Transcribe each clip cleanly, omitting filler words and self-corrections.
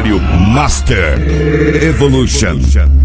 Palio Master Evolution.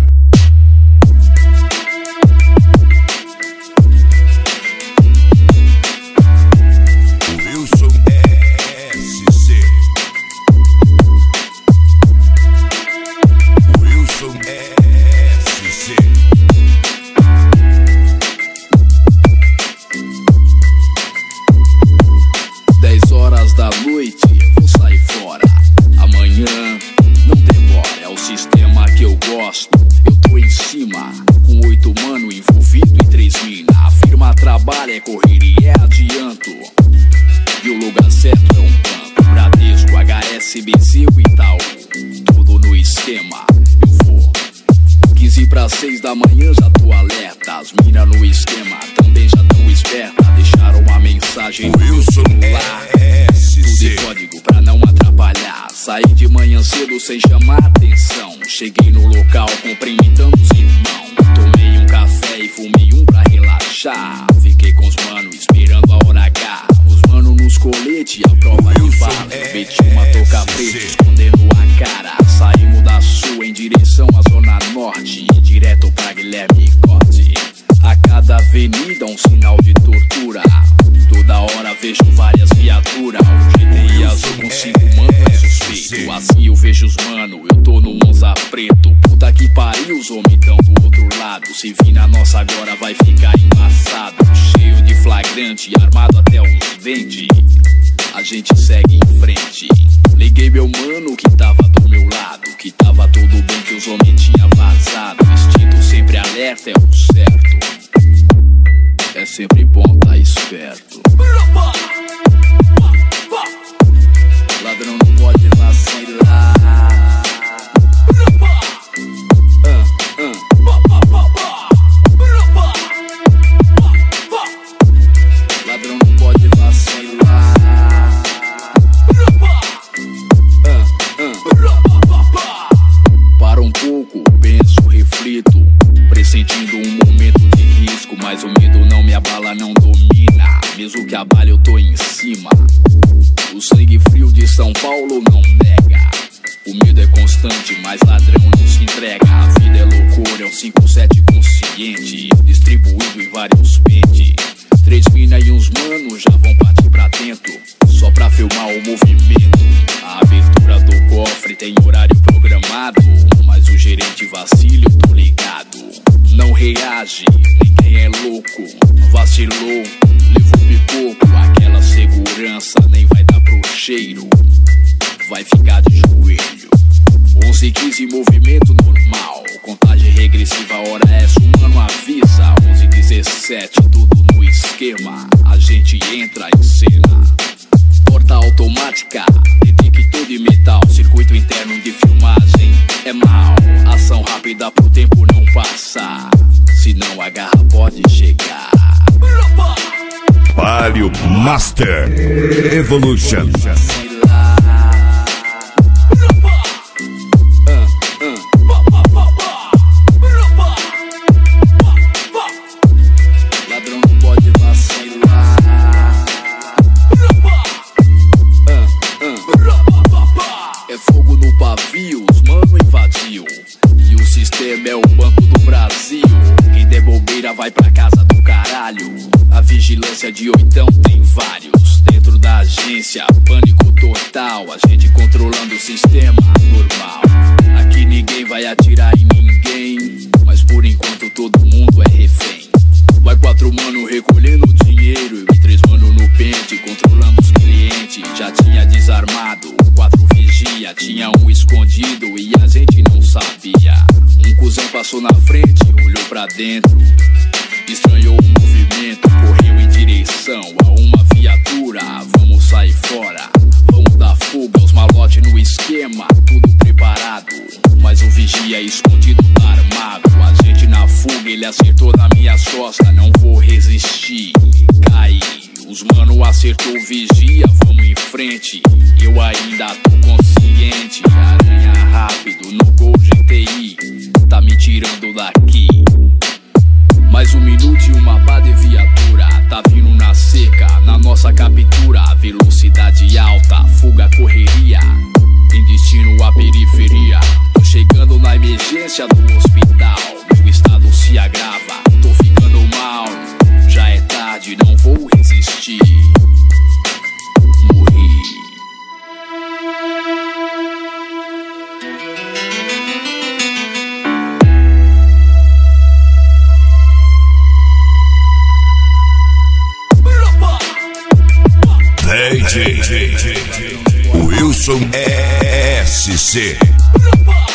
Da noite, vou sair fora. Amanhã não demora, é o sistema que eu gosto. Eu tô em cima, com 8 mano envolvido e 3 mina. A firma trabalha, é correria, é adianto. E o lugar certo é um banco, Bradesco, HSBC e Itaú. Tudo no esquema, eu vou 15 para 6 da manhã, já tô alerta. As mina no esquema também já tão esperta. Deixaram uma mensagem no meu celular, tudo em código pra não atrapalhar. Saí de manhã cedo sem chamar atenção. Cheguei no local cumprimentando os irmãos. Tomei um café e fumei um pra relaxar. Fiquei com os manos esperando a hora H. Os manos nos coletes, a prova de bala. Meti uma toca preta escondendo a cara. Saímos da sul em direção à zona norte, direto pra Guilherme Corte. A cada avenida um sinal de tortura. Toda hora vejo várias viaturas. O GTI azul com 5 mano é suspeito. Assim eu vejo os mano, eu tô no Monza preto. Puta que pariu, os homens tão do outro lado. Se vir na nossa agora vai ficar embaçado. Cheio de flagrante, armado até os dentes. A gente segue em frente. Liguei meu mano que tava do meu lado, que tava tudo bem, que os homens tinham vazado. Instinto sempre alerta é o certo. É sempre bom tá esperto. Ladrão não pode vacilar. Ladrão não pode vacilar. Para um pouco, penso, reflito, pressentindo um momento de risco. Mas o medo não me abala, não domina. Mesmo que abale eu tô em cima. O sangue frio de São Paulo não nega. O medo é constante, mas ladrão não se entrega. A vida é loucura, é um 5-7 consciente, distribuído em vários pentes. 3 mina e uns manos já vão partir pra dentro, só pra filmar o movimento. A abertura do cofre tem horário programado, mas o gerente vacila, eu tô ligado. Não reage, ninguém é louco. Vacilou, levou pipoco. Aquela segurança nem vai dar pro cheiro, vai ficar de joelho. 11:15 movimento normal, contagem regressiva, hora essa o mano avisa. 11:17 tudo no esquema, a gente entra em cena. Porta automática, detector de metal, circuito interno de filmagem é mal. Ação rápida pro tempo não passar, senão a garra pode chegar. Palio Master Evolution. Ladrão não pode vacilar. É fogo no pavio, os mano invadiu. E o sistema é o Banco do Brasil. Quem der bobeira vai pra casa do caralho. A vigilância de 8 tem vários. Dentro da agência, pânico total. A gente controlando o sistema normal. Aqui ninguém vai atirar em ninguém, mas por enquanto todo mundo é refém. Vai 4 mano recolhendo dinheiro e 3 mano no pente, controlando os clientes. Já tinha desarmado, 4 vigia, tinha um escondido e a gente não sabia. Um cuzão passou na frente, olhou pra dentro, estranhou o movimento, correu em direção a uma viatura. Vamos sair fora, vamos dar fuga, os malotes no esquema, tudo preparado. Mas o vigia escondido tá armado. A gente na fuga, ele acertou na minha costa, não vou resistir, caí. Os mano acertou o vigia, vamos em frente. Eu ainda tô consciente, aranha rápido no Gol GTI, tá me tirando daqui. Mais 1 minuto e uma pá de viatura, tá vindo na seca, na nossa captura. Velocidade alta, fuga, correria, em destino a periferia. Tô chegando na emergência do hospital. Meu estado se agrava, tô ficando mal. Já é tarde, não vou resistir. Morri. DJ Wilson SC.